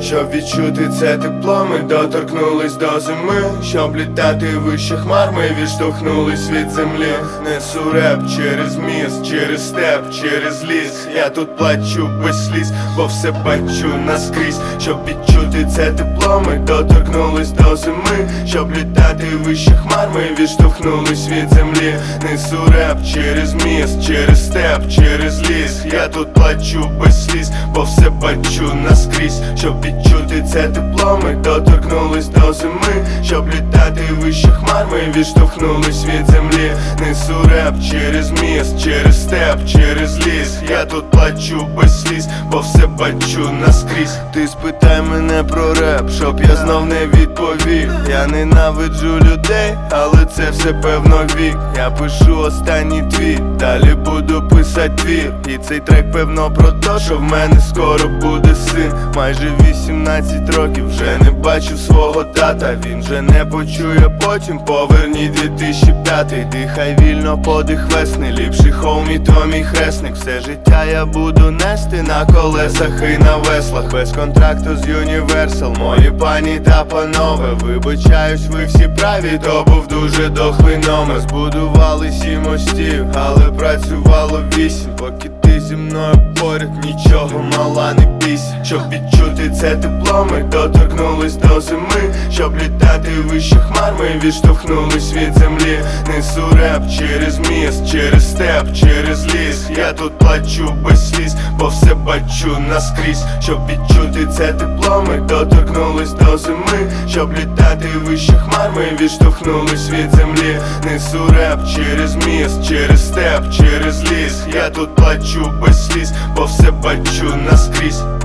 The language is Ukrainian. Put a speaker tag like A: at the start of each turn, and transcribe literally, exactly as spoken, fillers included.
A: Щоб відчути це тепло, ми доторкнулись до зими. Щоб літати вище хмар, ми відштовхнулись від землі. Несу реп через міст, через степ, через ліс. Я тут плачу без сліз, бо все бачу наскрізь. Щоб відчути це тепло, ми доторкнулись до зими. Щоб літати вище хмар, ми відштовхнулись від землі. Несу реп через міст, через степ, через ліс. Я тут плачу без сліз, бо все бачу наскрізь. Щоб відчути це тепло, ми доторкнулись до зими. Щоб літати вище хмар, ми відштовхнулись від землі. Несу реп через міст, через степ, через ліс. Я тут плачу без сліз, бо все бачу наскрізь. Ти спитай мене про реп, щоб я знов не відповів. Я ненавиджу людей, але це все певно вік. Я пишу останній твіт, далі буду писати твір. І цей трек певно про те, що в мене скоро буде син. Майже вісімнадцять років, вже не бачу свого тата. Він вже не почує потім, поверніть дві тисячі п'ятий. Дихай вільно, подих весни, ліпший хоумі, то мій хресник. Все життя я буду нести на колесах і на веслах. Без контракту з Universal, мої пані та панове. Вибачаюсь, ви всі праві, то був дуже дохлий номер. Збудували сім мостів, але працювало вісім. Поки ти зі мною поряд, нічого мала не бійся. Щоб відчути це тепло, ми доторкнулись до зими. Щоб літати вище хмар, ми відштовхнулись від землі. Несу реп через міст, через степ, через ліс. Я тут плачу без сліз, бо все бачу наскрізь. Щоб відчути це тепло, ми доторкнулись до зими. Щоб літати вище хмар, ми відштовхнулись від землі. Несу реп через міст, через степ, через ліс. Я тут плачу без сліз, бо все бачу наскрізь.